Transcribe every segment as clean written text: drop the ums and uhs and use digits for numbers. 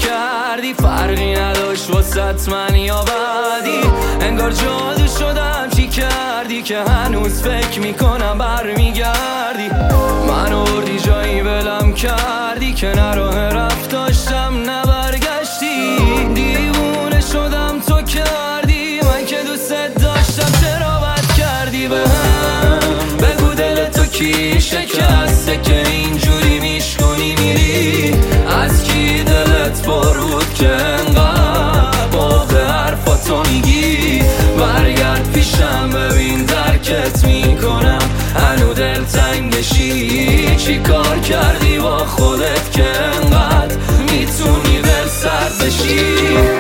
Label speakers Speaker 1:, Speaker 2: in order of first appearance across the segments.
Speaker 1: کردی فرقی نداشت واسط من یا بعدی. انگار جادو شدم چی کردی که هنوز فکر میکنم برمیگردی. من آوردی جایی ولم کردی که نه راه رفت داشتم نه برگشتی. دیوونه شدم تو کردی من که دوست داشتم چرا بد کردی بهم. بگو دل تو کی شکسته که اینجوری میشکنی میری. از کی دلت پر بود که انقدر باقی حرفاتو میگی. برگرد پیشم ببین درکت میکنم هنو دل تنگشی. چی کار کردی با خودت که انقدر میتونی دل سرد بشی.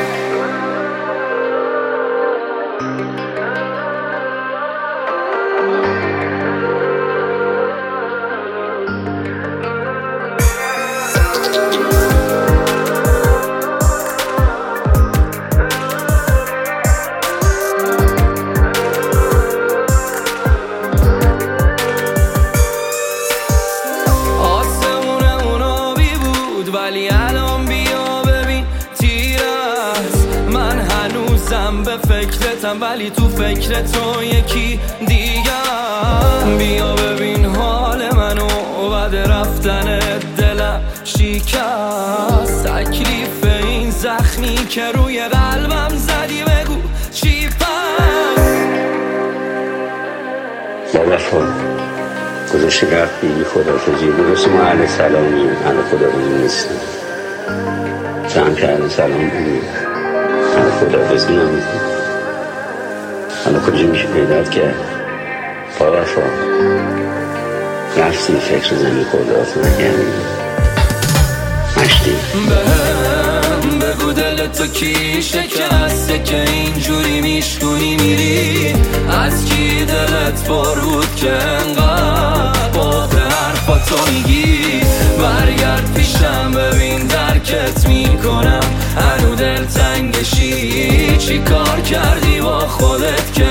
Speaker 1: ولی الان بیا ببین تیر است. من هنوزم به فکرتم ولی تو فکر تو یکی دیگر. بیا ببین حال منو بعد رفتن دلم شکست. تکلیف این زخمی که روی قلبم زدی بگو چی پس.
Speaker 2: با وفا گذاشته رفت بیدی خدافزی درست ما اهل سلامیم، اهل خدافزی نیستیم. تو هم که اهل سلام بودیم اهل خدافزی نمیدیم. حالا کجا میشه پیدات کرد؟ با وفا رفتی فکر زمین خداف نکردی مشتی.
Speaker 1: بگو دل تو کی شکسته که اینجوری میشکنی میری. از کی دلت پر بود که انقدر باقی حرفاتو میگی. برگرد پیشم ببین درکت میکنم هنو دل تنگشی. چی کار کردی با خودت که